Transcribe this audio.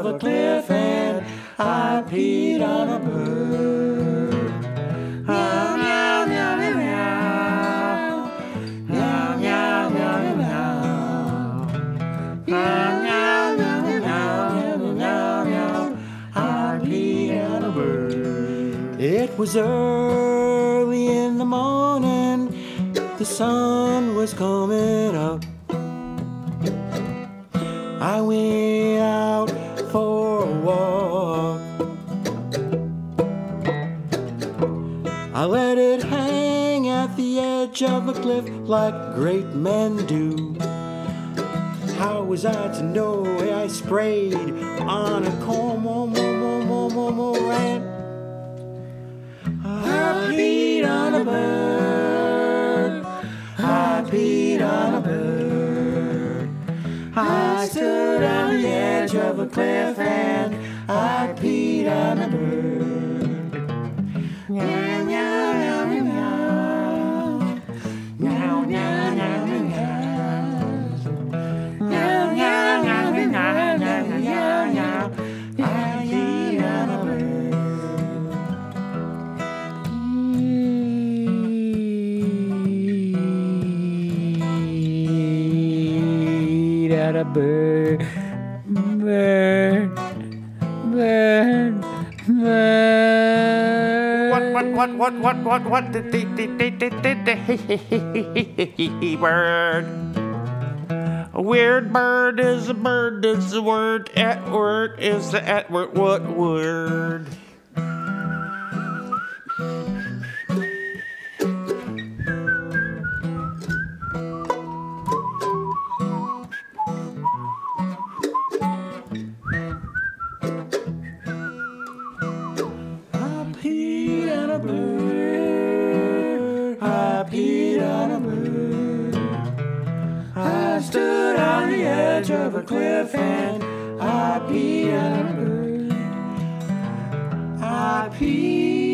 a cliff and I peed on a bird. Meow, meow, meow, meow, meow. Meow, meow, meow, meow, meow. Meow, meow, meow, meow, meow, meow, meow. I peed on a bird. It was early in the morning. The sun was coming up. I went out for a walk. I let it hang at the edge of a cliff like great men do. How was I to know? I sprayed on a cormorant. I peed on a bird. I peed on a bird. I stood on the edge of a cliff and I peed on a bird. Meow, meow, meow, meow, meow. Meow, meow, meow, meow, meow. Meow, meow, meow, meow, meow, meow, meow. I peed on a bird. At a bird, bird, bird, bird. What? Bird. A weird bird is a bird is the word. Edward is the Edward. What word? I peed on a bird. I stood on the edge of a cliff and I peed on a bird. I peed.